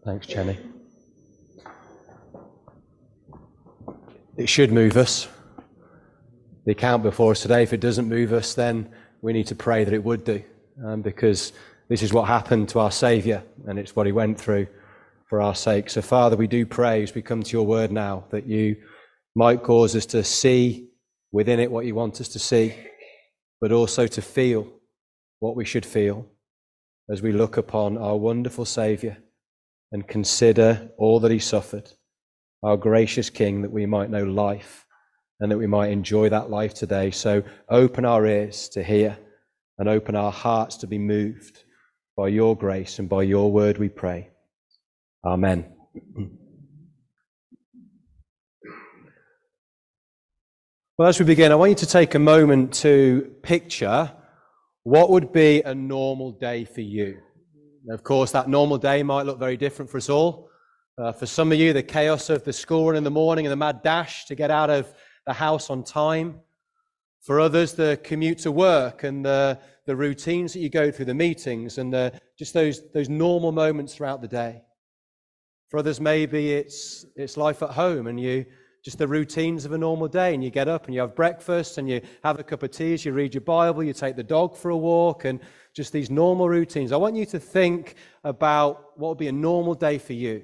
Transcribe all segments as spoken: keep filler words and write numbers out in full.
Thanks, Jenny. It should move us. The account before us today, if it doesn't move us, then we need to pray that it would do, um, because this is what happened to our Saviour, and it's what he went through for our sake. So, Father, we do pray as we come to your word now that you might cause us to see within it what you want us to see, but also to feel what we should feel as we look upon our wonderful Saviour and consider all that he suffered, our gracious King, that we might know life and that we might enjoy that life today. So open our ears to hear and open our hearts to be moved by your grace and by your word, we pray. Amen. Well, as we begin, I want you to take a moment to picture what would be a normal day for you. Of course, that normal day might look very different for us all. Uh, for some of you, the chaos of the school run in the morning and the mad dash to get out of the house on time. For others, the commute to work and the, the routines that you go through, the meetings and the, just those, those normal moments throughout the day. For others, maybe it's, it's life at home and you just the routines of a normal day, and you get up and you have breakfast and you have a cup of tea as you read your Bible, you take the dog for a walk, and just these normal routines. I want you to think about what would be a normal day for you.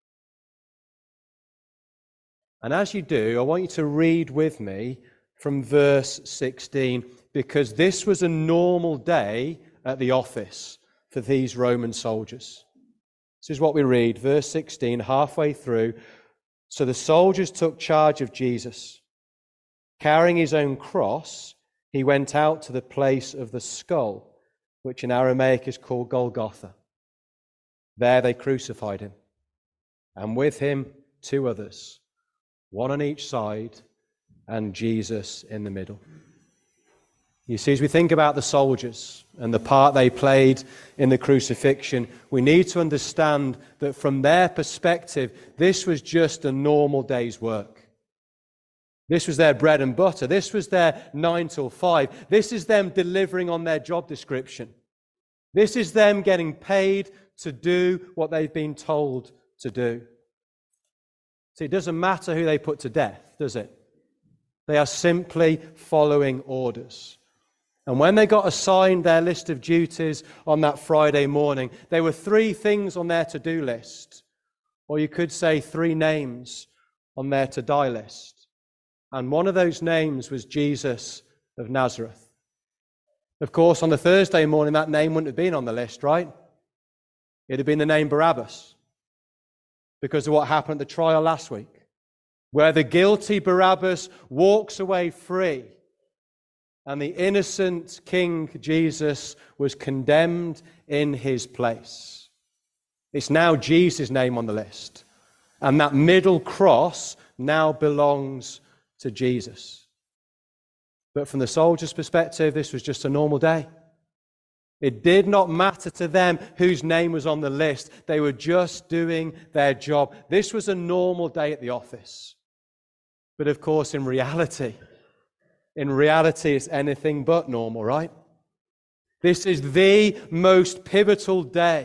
And as you do, I want you to read with me from verse sixteen, because this was a normal day at the office for these Roman soldiers. This is what we read, verse sixteen, halfway through. So the soldiers took charge of Jesus. Carrying his own cross, he went out to the place of the skull, which in Aramaic is called Golgotha. There they crucified him, and with him two others, one on each side, and Jesus in the middle. You see, as we think about the soldiers and the part they played in the crucifixion, we need to understand that from their perspective, this was just a normal day's work. This was their bread and butter. This was their nine till five. This is them delivering on their job description. This is them getting paid to do what they've been told to do. See, it doesn't matter who they put to death, does it? They are simply following orders. And when they got assigned their list of duties on that Friday morning, there were three things on their to-do list, or you could say three names on their to-die list. And one of those names was Jesus of Nazareth. Of course, on the Thursday morning, that name wouldn't have been on the list, right? It'd have been the name Barabbas, because of what happened at the trial last week, where the guilty Barabbas walks away free, and the innocent King Jesus was condemned in his place. It's now Jesus' name on the list. And that middle cross now belongs to Jesus. But from the soldier's perspective, this was just a normal day. It did not matter to them whose name was on the list. They were just doing their job. This was a normal day at the office. But of course, in reality, In reality, it's anything but normal, right? This is the most pivotal day,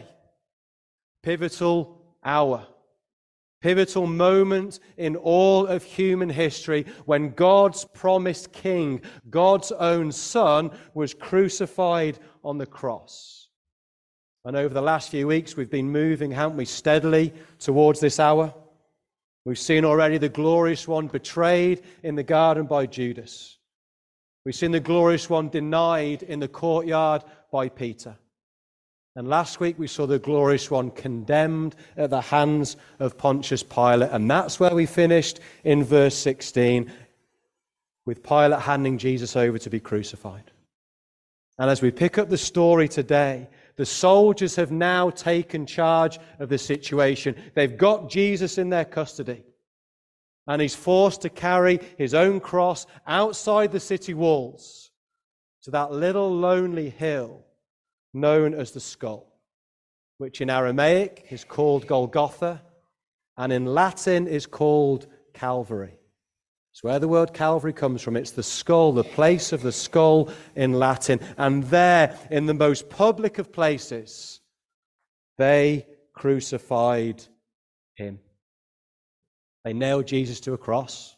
pivotal hour, pivotal moment in all of human history when God's promised King, God's own Son, was crucified on the cross. And over the last few weeks, we've been moving, haven't we, steadily towards this hour. We've seen already the glorious one betrayed in the garden by Judas. We've seen the glorious one denied in the courtyard by Peter. And last week we saw the glorious one condemned at the hands of Pontius Pilate. And that's where we finished in verse sixteen, with Pilate handing Jesus over to be crucified. And as we pick up the story today, the soldiers have now taken charge of the situation. They've got Jesus in their custody. And he's forced to carry his own cross outside the city walls to that little lonely hill known as the Skull, which in Aramaic is called Golgotha, and in Latin is called Calvary. It's where the word Calvary comes from. It's the skull, the place of the skull in Latin. And there, in the most public of places, they crucified him. They nailed Jesus to a cross,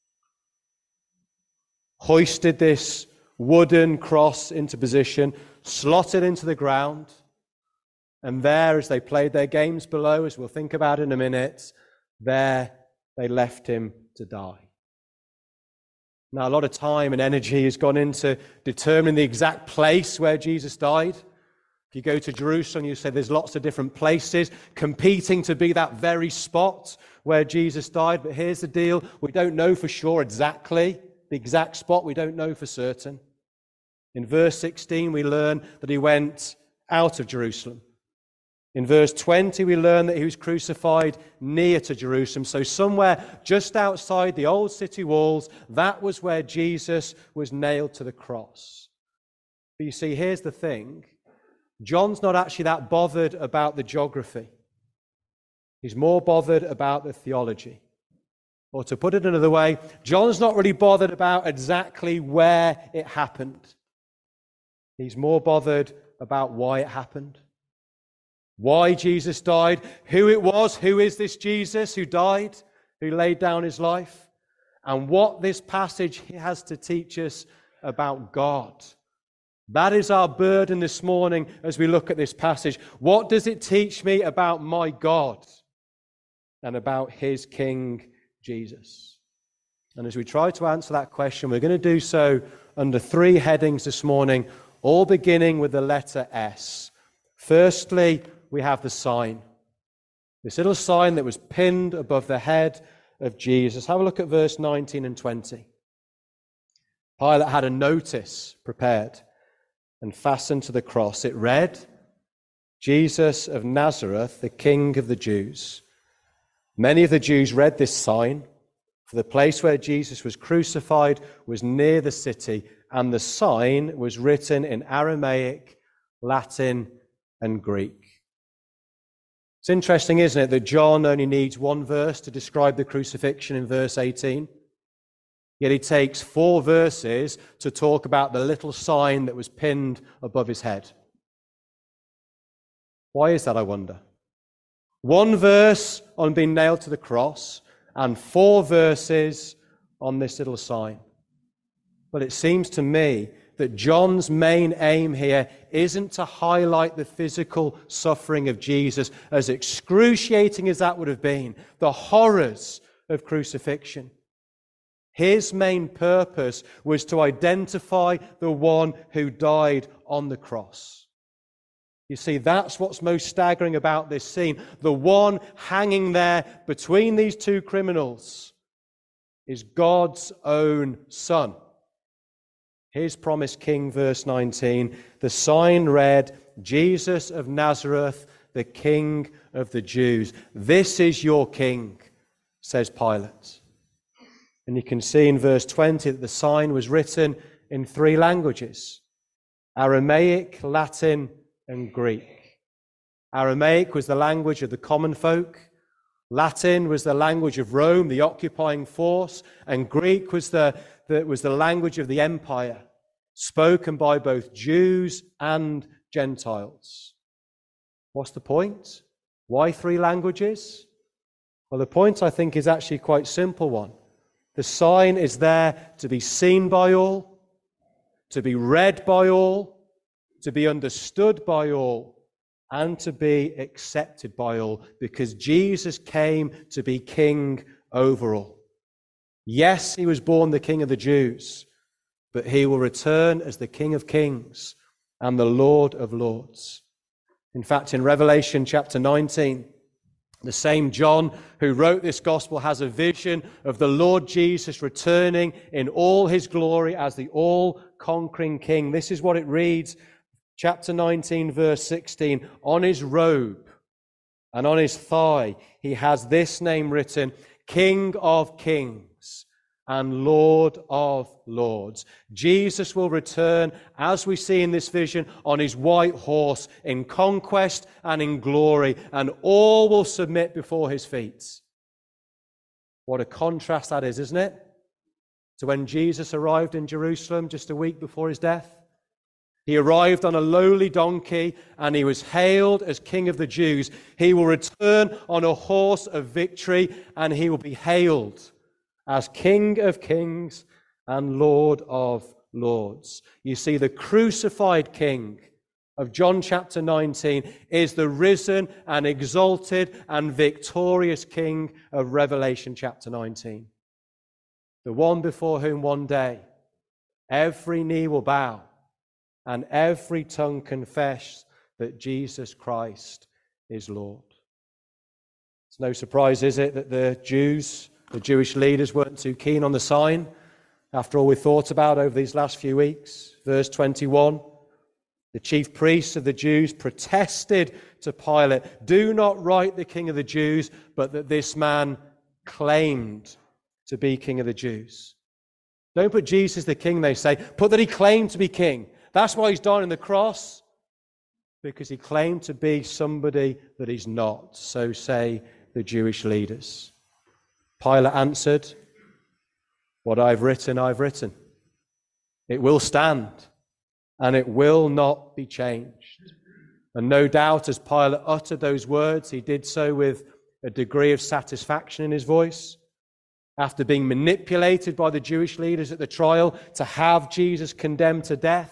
hoisted this wooden cross into position, slotted into the ground, and there, as they played their games below, as we'll think about in a minute, there they left him to die. Now, a lot of time and energy has gone into determining the exact place where Jesus died. If you go to Jerusalem, you say there's lots of different places competing to be that very spot where Jesus died. But here's the deal. We don't know for sure exactly the exact spot. We don't know for certain. In verse sixteen, we learn that he went out of Jerusalem. In verse twenty, we learn that he was crucified near to Jerusalem. So somewhere just outside the old city walls, that was where Jesus was nailed to the cross. But you see, here's the thing. John's not actually that bothered about the geography. He's more bothered about the theology. Or to put it another way, John's not really bothered about exactly where it happened. He's more bothered about why it happened. Why Jesus died, who it was, who is this Jesus who died, who laid down his life, and what this passage has to teach us about God. That is our burden this morning as we look at this passage. What does it teach me about my God and about his King Jesus? And as we try to answer that question, we're going to do so under three headings this morning, all beginning with the letter S. Firstly, we have the sign. This little sign that was pinned above the head of Jesus. Have a look at verse nineteen and twenty. Pilate had a notice prepared and fastened to the cross. It read, Jesus of Nazareth, the King of the Jews. Many of the Jews read this sign, for the place where Jesus was crucified was near the city, and the sign was written in Aramaic, Latin, and Greek. It's interesting, isn't it, that John only needs one verse to describe the crucifixion in verse eighteen. Yet he takes four verses to talk about the little sign that was pinned above his head. Why is that, I wonder? One verse on being nailed to the cross and four verses on this little sign. But it seems to me that John's main aim here isn't to highlight the physical suffering of Jesus, as excruciating as that would have been, the horrors of crucifixion. His main purpose was to identify the one who died on the cross. You see, that's what's most staggering about this scene. The one hanging there between these two criminals is God's own Son. His promised King, verse nineteen, the sign read, Jesus of Nazareth, the King of the Jews. This is your King, says Pilate. And you can see in verse twenty that the sign was written in three languages, Aramaic, Latin, and Greek. Aramaic was the language of the common folk. Latin was the language of Rome, the occupying force. And Greek was the, the, was the language of the empire, spoken by both Jews and Gentiles. What's the point? Why three languages? Well, the point, I think, is actually quite a simple one. The sign is there to be seen by all, to be read by all, to be understood by all, and to be accepted by all, because Jesus came to be king over all. Yes, he was born the King of the Jews, but he will return as the King of Kings and the Lord of Lords. In fact, in Revelation chapter nineteen, the same John who wrote this gospel has a vision of the Lord Jesus returning in all his glory as the all-conquering King. This is what it reads, chapter nineteen, verse sixteen. On his robe and on his thigh, he has this name written, King of Kings and Lord of Lords. Jesus will return, as we see in this vision, on his white horse in conquest and in glory, and all will submit before his feet. What a contrast that is, isn't it? To when Jesus arrived in Jerusalem just a week before his death. He arrived on a lowly donkey, and he was hailed as King of the Jews. He will return on a horse of victory, and he will be hailed as King of kings and Lord of lords. You see, the crucified King of John chapter nineteen is the risen and exalted and victorious King of Revelation chapter nineteen. The one before whom one day every knee will bow and every tongue confess that Jesus Christ is Lord. It's no surprise, is it, that the Jews, the Jewish leaders, weren't too keen on the sign after all we thought about over these last few weeks. Verse twenty-one, the chief priests of the Jews protested to Pilate, "Do not write the King of the Jews, but that this man claimed to be King of the Jews." Don't put Jesus the King, they say. Put that he claimed to be king. That's why he's dying on the cross, because he claimed to be somebody that he's not. So say the Jewish leaders. Pilate answered, "What I've written, I've written. It will stand, and it will not be changed." And no doubt, as Pilate uttered those words, he did so with a degree of satisfaction in his voice. After being manipulated by the Jewish leaders at the trial to have Jesus condemned to death,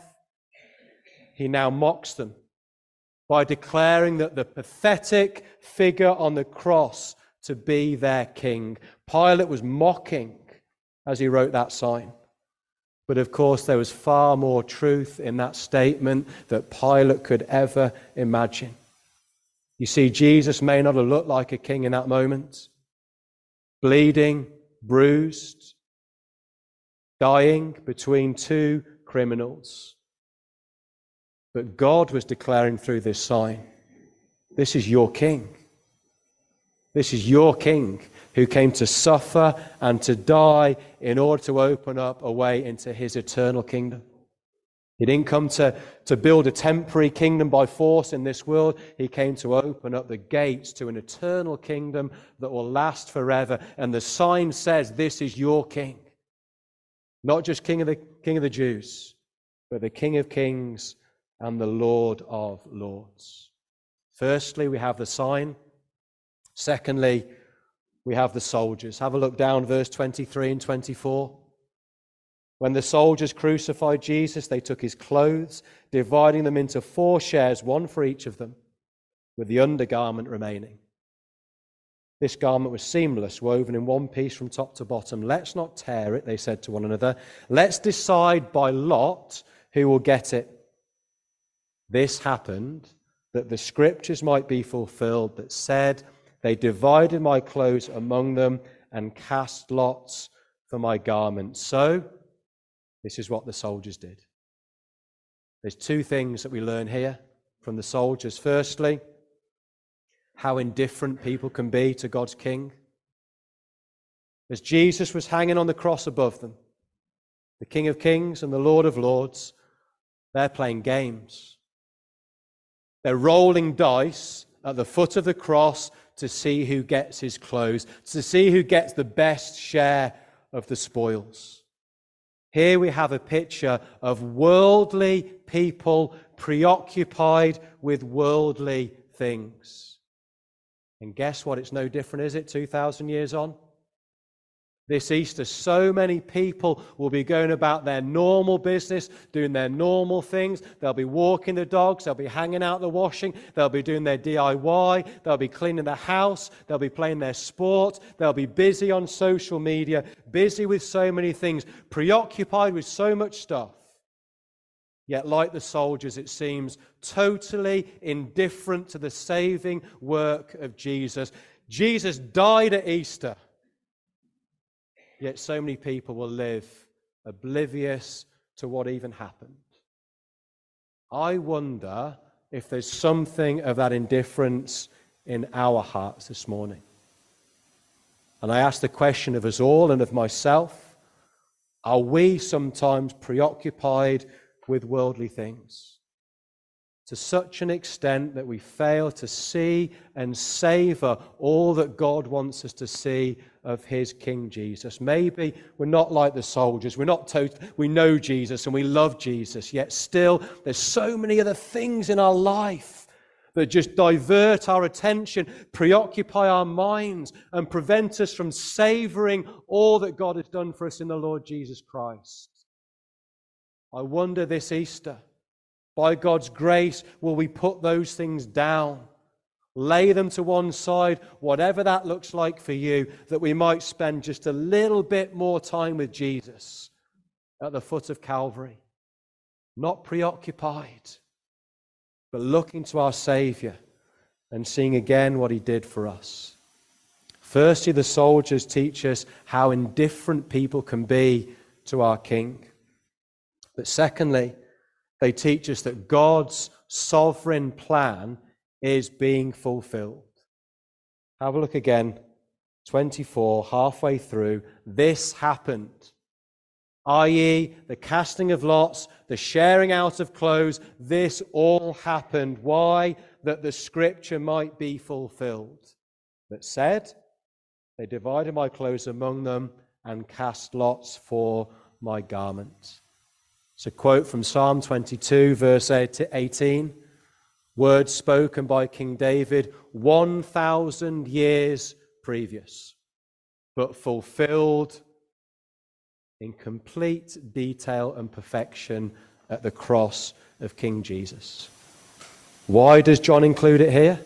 he now mocks them by declaring that the pathetic figure on the cross to be their king. Pilate was mocking as he wrote that sign. But of course, there was far more truth in that statement that Pilate could ever imagine. You see, Jesus may not have looked like a king in that moment. Bleeding, bruised, dying between two criminals. But God was declaring through this sign, this is your king. This is your king who came to suffer and to die in order to open up a way into his eternal kingdom. He didn't come to, to build a temporary kingdom by force in this world. He came to open up the gates to an eternal kingdom that will last forever. And the sign says, this is your king. Not just king of the, king of the Jews, but the King of kings and the Lord of lords. Firstly, we have the sign. Secondly, we have the soldiers. Have a look down verse twenty-three and twenty-four. When the soldiers crucified Jesus, they took his clothes, dividing them into four shares, one for each of them, with the undergarment remaining. This garment was seamless, woven in one piece from top to bottom. Let's not tear it, they said to one another. Let's decide by lot who will get it. This happened that the scriptures might be fulfilled that said, they divided my clothes among them and cast lots for my garment. So, this is what the soldiers did. There's two things that we learn here from the soldiers. Firstly, how indifferent people can be to God's King. As Jesus was hanging on the cross above them, the King of Kings and the Lord of Lords, they're playing games. They're rolling dice at the foot of the cross to see who gets his clothes, to see who gets the best share of the spoils. Here we have a picture of worldly people preoccupied with worldly things. And guess what? It's no different, is it, two thousand years on? This Easter, so many people will be going about their normal business, doing their normal things. They'll be walking the dogs, they'll be hanging out the washing, they'll be doing their D I Y, they'll be cleaning the house, they'll be playing their sport, they'll be busy on social media, busy with so many things, preoccupied with so much stuff. Yet, like the soldiers, it seems totally indifferent to the saving work of Jesus. Jesus died at Easter. Yet so many people will live oblivious to what even happened. I wonder if there's something of that indifference in our hearts this morning. And I ask the question of us all and of myself, are we sometimes preoccupied with worldly things? to such an extent that we fail to see and savor all that God wants us to see of his King Jesus. Maybe we're not like the soldiers. We're not total, we know Jesus and we love Jesus, yet still there's so many other things in our life that just divert our attention, preoccupy our minds, and prevent us from savoring all that God has done for us in the Lord Jesus Christ. I wonder this Easter, by God's grace, will we put those things down, lay them to one side, whatever that looks like for you, that we might spend just a little bit more time with Jesus at the foot of Calvary, not preoccupied, but looking to our Saviour and seeing again what he did for us. Firstly, the soldiers teach us how indifferent people can be to our King. But secondly, they teach us that God's sovereign plan is being fulfilled. Have a look again, twenty-four, halfway through. This happened, that is the casting of lots, the sharing out of clothes. This all happened. Why? That the scripture might be fulfilled. That said, they divided my clothes among them and cast lots for my garment. It's a quote from Psalm twenty-two, verse eighteen. Words spoken by King David one thousand years previous, but fulfilled in complete detail and perfection at the cross of King Jesus. Why does John include it here?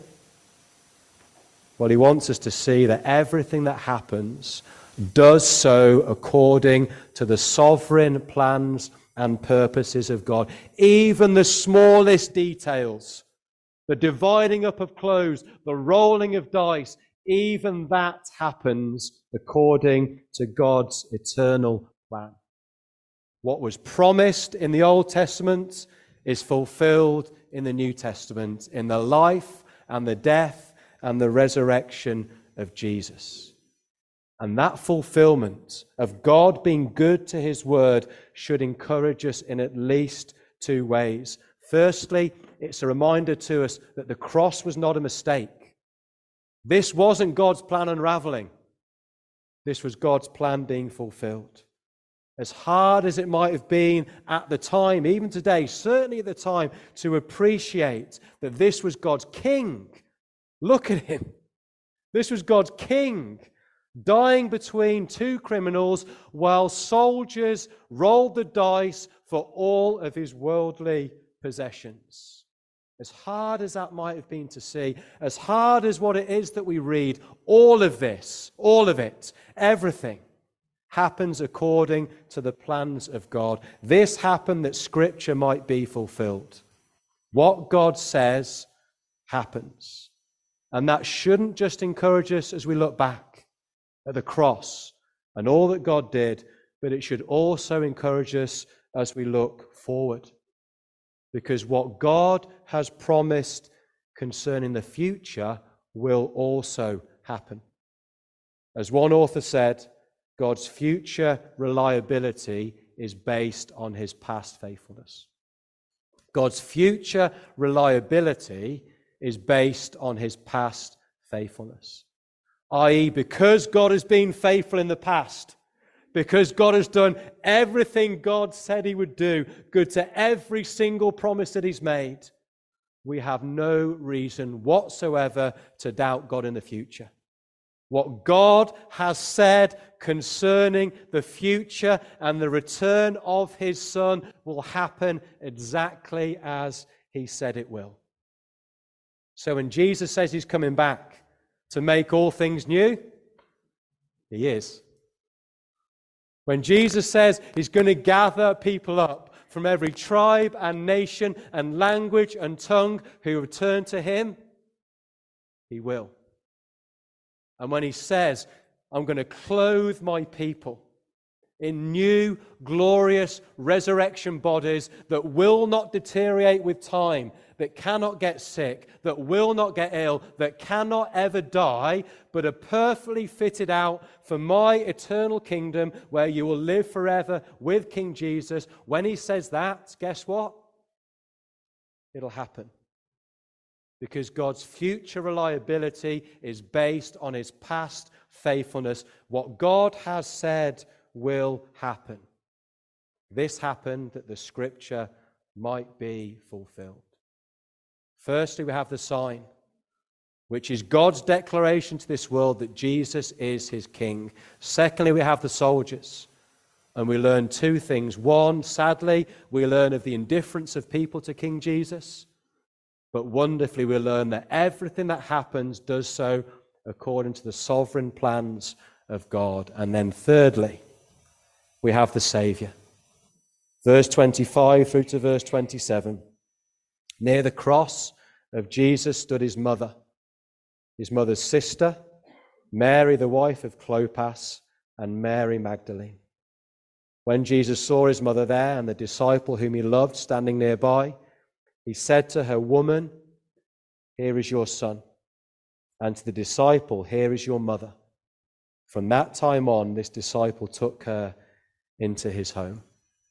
Well, he wants us to see that everything that happens does so according to the sovereign plans and purposes of God. Even the smallest details, the dividing up of clothes, the rolling of dice, even that happens according to God's eternal plan. What was promised in the Old Testament is fulfilled in the New Testament, in the life and the death and the resurrection of Jesus. And that fulfillment of God being good to his word should encourage us in at least two ways. Firstly, it's a reminder to us that the cross was not a mistake. This wasn't God's plan unraveling. This was God's plan being fulfilled. As hard as it might have been at the time, even today, certainly at the time, to appreciate that this was God's king. Look at him. This was God's king, dying between two criminals while soldiers rolled the dice for all of his worldly possessions. As hard as that might have been to see, as hard as what it is that we read, all of this, all of it, everything happens according to the plans of God. This happened that Scripture might be fulfilled. What God says happens. And that shouldn't just encourage us as we look back at the cross and all that God did, but it should also encourage us as we look forward. Because what God has promised concerning the future will also happen. As one author said, God's future reliability is based on his past faithfulness. God's future reliability is based on his past faithfulness. that is, because God has been faithful in the past, because God has done everything God said he would do, good to every single promise that he's made, we have no reason whatsoever to doubt God in the future. What God has said concerning the future and the return of his Son will happen exactly as he said it will. So when Jesus says he's coming back to make all things new, he is. When Jesus says he's going to gather people up from every tribe and nation and language and tongue who return to him, he will. And when he says, I'm going to clothe my people in new, glorious resurrection bodies that will not deteriorate with time, that cannot get sick, that will not get ill, that cannot ever die, but are perfectly fitted out for my eternal kingdom where you will live forever with King Jesus. When he says that, guess what? it'll happen. Because God's future reliability is based on his past faithfulness. What God has said will happen. This happened that the scripture might be fulfilled. Firstly, we have the sign, which is God's declaration to this world that Jesus is his king. Secondly, we have the soldiers, and we learn two things. One, sadly, we learn of the indifference of people to King Jesus, but wonderfully we learn that everything that happens does so according to the sovereign plans of God. And then thirdly, we have the Saviour. Verse twenty-five through to verse twenty-seven. Near the cross of Jesus stood his mother, his mother's sister, Mary, the wife of Clopas, and Mary Magdalene. When Jesus saw his mother there and the disciple whom he loved standing nearby, he said to her, "Woman, here is your son." And to the disciple, "Here is your mother." From that time on, this disciple took her into his home.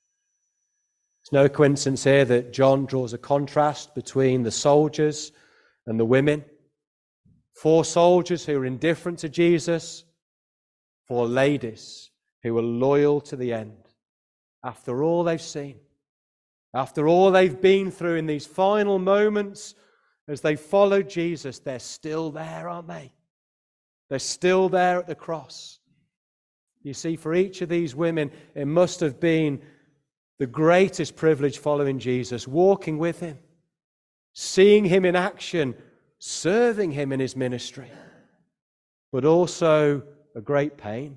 It's no coincidence here that John draws a contrast between the soldiers and the women. Four soldiers who were indifferent to Jesus, four ladies who were loyal to the end. After all they've seen, after all they've been through in these final moments as they follow Jesus, they're still there, aren't they? They're still there at the cross. You see, for each of these women, it must have been the greatest privilege following Jesus, walking with him, seeing him in action, serving him in his ministry, but also a great pain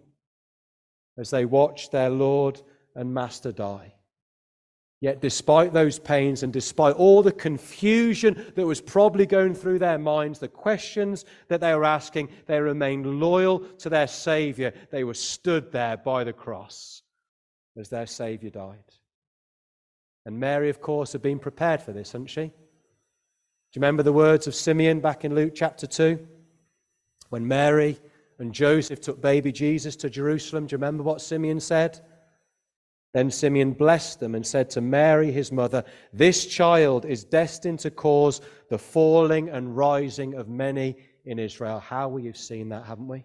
as they watched their Lord and Master die. Yet despite those pains and despite all the confusion that was probably going through their minds, the questions that they were asking, they remained loyal to their Saviour. They were stood there by the cross as their Saviour died. And Mary, of course, had been prepared for this, hadn't she? Do you remember the words of Simeon back in Luke chapter two? When Mary and Joseph took baby Jesus to Jerusalem, do you remember what Simeon said? Then Simeon blessed them and said to Mary, his mother, "This child is destined to cause the falling and rising of many in Israel." How we have seen that, haven't we?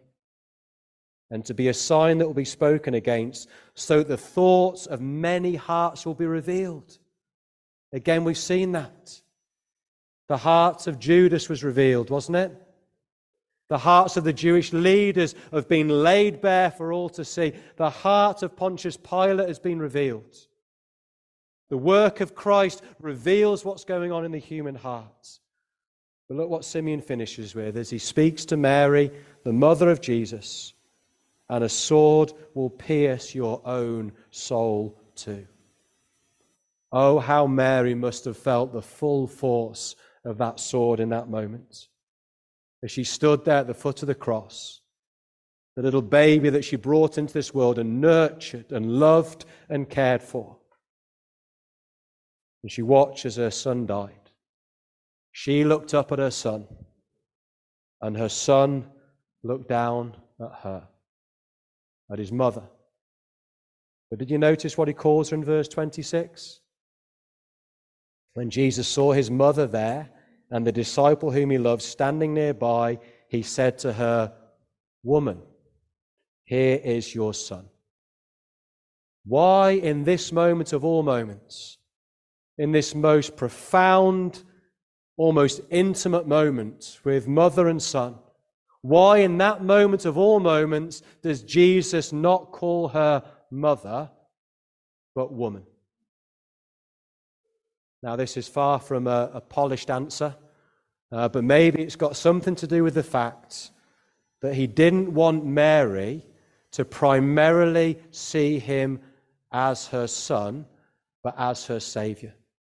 And to be a sign that will be spoken against, so that the thoughts of many hearts will be revealed. Again, we've seen that. The heart of Judas was revealed, wasn't it? The hearts of the Jewish leaders have been laid bare for all to see. The heart of Pontius Pilate has been revealed. The work of Christ reveals what's going on in the human heart. But look what Simeon finishes with as he speaks to Mary, the mother of Jesus, "And a sword will pierce your own soul too." Oh, how Mary must have felt the full force of that sword in that moment. As she stood there at the foot of the cross, the little baby that she brought into this world and nurtured and loved and cared for. And she watched as her son died. She looked up at her son, and her son looked down at her, at his mother. But did you notice what he calls her in verse twenty-six? When Jesus saw his mother there, and the disciple whom he loved standing nearby, he said to her, "Woman, here is your son." Why in this moment of all moments, in this most profound, almost intimate moment with mother and son, why in that moment of all moments does Jesus not call her mother, but woman? Now, this is far from a, a polished answer, uh, but maybe it's got something to do with the fact that he didn't want Mary to primarily see him as her son, but as her Saviour.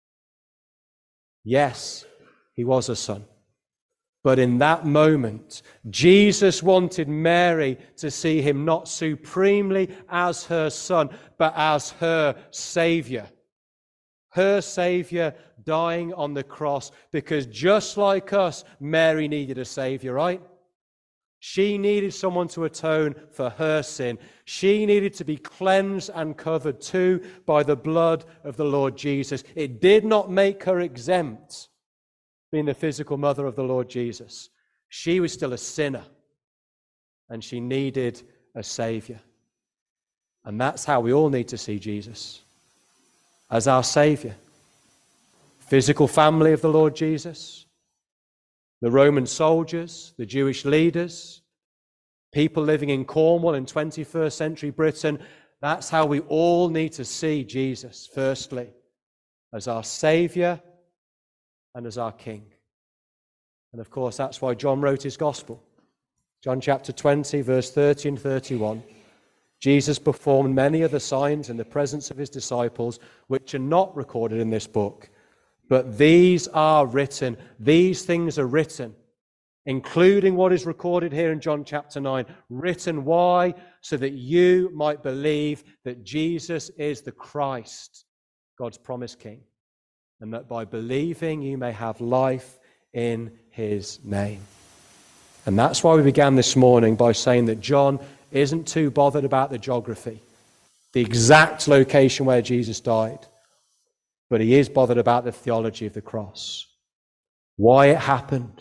Yes, he was a son. But in that moment, Jesus wanted Mary to see him not supremely as her son, but as her Saviour. Her Saviour dying on the cross, because just like us, Mary needed a Saviour, right? She needed someone to atone for her sin. She needed to be cleansed and covered too by the blood of the Lord Jesus. It did not make her exempt, being the physical mother of the Lord Jesus. She was still a sinner, and she needed a Savior. And that's how we all need to see Jesus, as our Savior. Physical family of the Lord Jesus, the Roman soldiers, the Jewish leaders, people living in Cornwall in twenty-first century Britain. That's how we all need to see Jesus, firstly, as our Saviour and as our King. And of course, that's why John wrote his Gospel. John chapter twenty, verse thirty and thirty-one. Jesus performed many other signs in the presence of his disciples, which are not recorded in this book. But these are written, these things are written, including what is recorded here in John chapter nine. Written, why? So that you might believe that Jesus is the Christ, God's promised King, and that by believing you may have life in his name. And that's why we began this morning by saying that John isn't too bothered about the geography, the exact location where Jesus died. But he is bothered about the theology of the cross. Why it happened.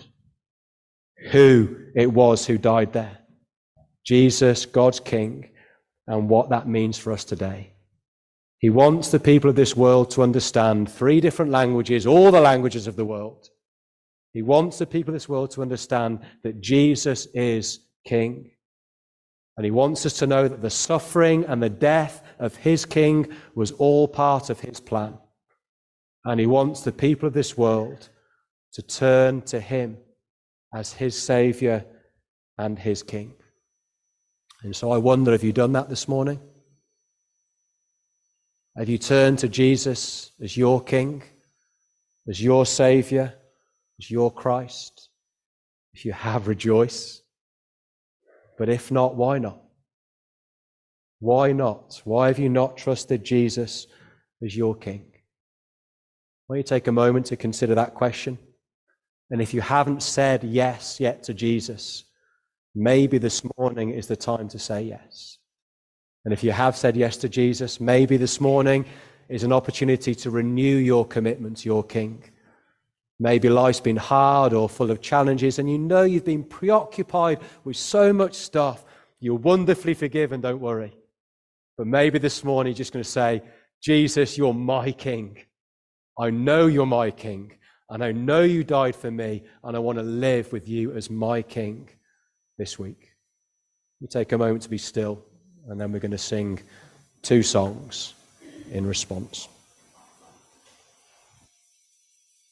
Who it was who died there. Jesus, God's King, and what that means for us today. He wants the people of this world to understand three different languages, all the languages of the world. He wants the people of this world to understand that Jesus is King. And he wants us to know that the suffering and the death of his King was all part of his plan. And he wants the people of this world to turn to him as his Saviour and his King. And so I wonder, have you done that this morning? Have you turned to Jesus as your King, as your Saviour, as your Christ? If you have, rejoice. But if not, why not? Why not? Why have you not trusted Jesus as your King? Why don't you take a moment to consider that question? And if you haven't said yes yet to Jesus, maybe this morning is the time to say yes. And if you have said yes to Jesus, maybe this morning is an opportunity to renew your commitment to your King. Maybe life's been hard or full of challenges, and you know you've been preoccupied with so much stuff. You're wonderfully forgiven, don't worry. But maybe this morning you're just going to say, Jesus, you're my King. I know you're my King, and I know you died for me, and I want to live with you as my King this week. You take a moment to be still, and then we're going to sing two songs in response.